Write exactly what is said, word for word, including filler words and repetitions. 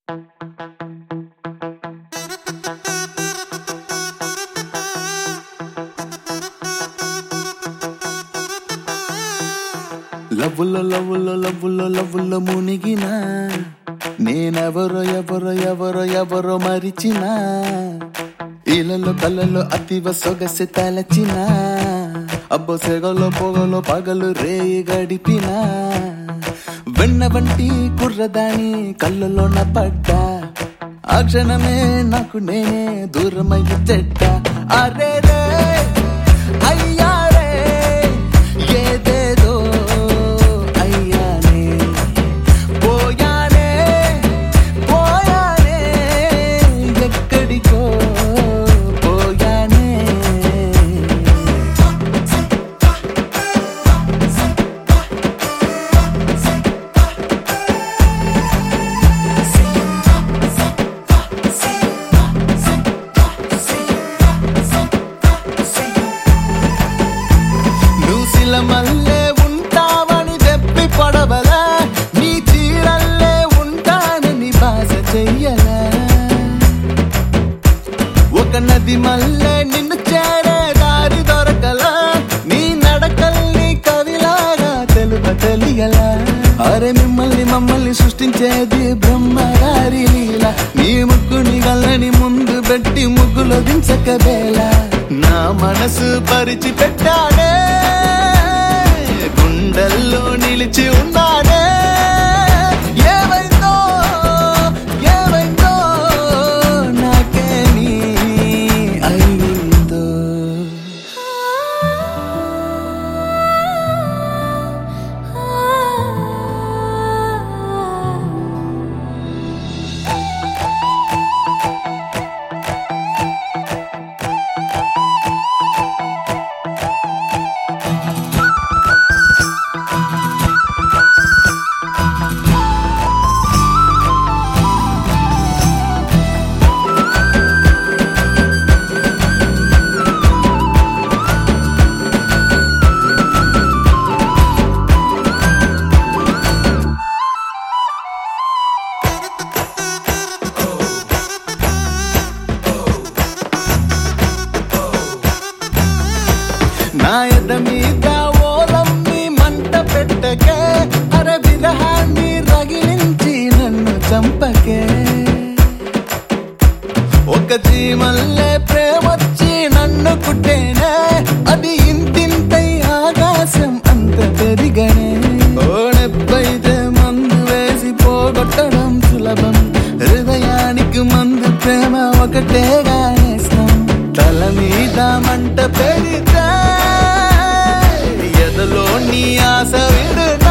లవ్వులో లవ్వులో లవ్వులో లవ్వులో మునిగిన నేనెవరో ఎవరో ఎవరో ఎవరో మరిచిన ఇలలో కళ్ళలో అతివ సొగసి తలచిన అబ్బో సెగలో పొగలో పగలు రేయి గడిపిన వెన్న వంటి కుర్రదాని కళ్ళలోన పడ్డా ఆ క్షణమే నాకు నేనే దూరమయ్యి చెడ్డ అరే రే అయ్యారే ఏదేదో అయ్యానే పోయానే పోయానే ఎక్కడికో పోయానే మల్లే ఉంటావని చెప్పి పడవలా నీ చీరల్లే ఉంటానని బాధ చెయ్యలా ఒక నది మల్లే నిన్ను చేరే దారి దొరకలా నీ నడకల్ని కవిలాగా తెలుప తెలియలా అరే మిమ్మల్ని మమ్మల్ని సృష్టించేది బ్రహ్మగారి లీల నీ ముగ్గుని గల్లని ముందు పెట్టి ముగ్గులో దించకబేళ నా మనసు పరిచి పెట్టాడే గుండెల్లో నిలిచి ఉన్నాడే ఏమైందో ఏమైందో నాకేమీ అయిందో నా ఎద మీద ఓలమ్మి మంట పెట్టకే అరే విరహాన్ని రగిలించి నన్ను చంపకే ఒక జీమల్లే ప్రేమొచ్చి నన్ను కుట్టేనే అది ఇంతింతై ఆకాశం అంత పెరిగనే ఓడెప్పైతే మందు వేసి పోగొట్టడం సులభం హృదయానికి మందు ప్రేమ ఒకటేగా నేస్తాం తల మీద మంట పెరిగితే ఎదలో నీ ఆశ విడు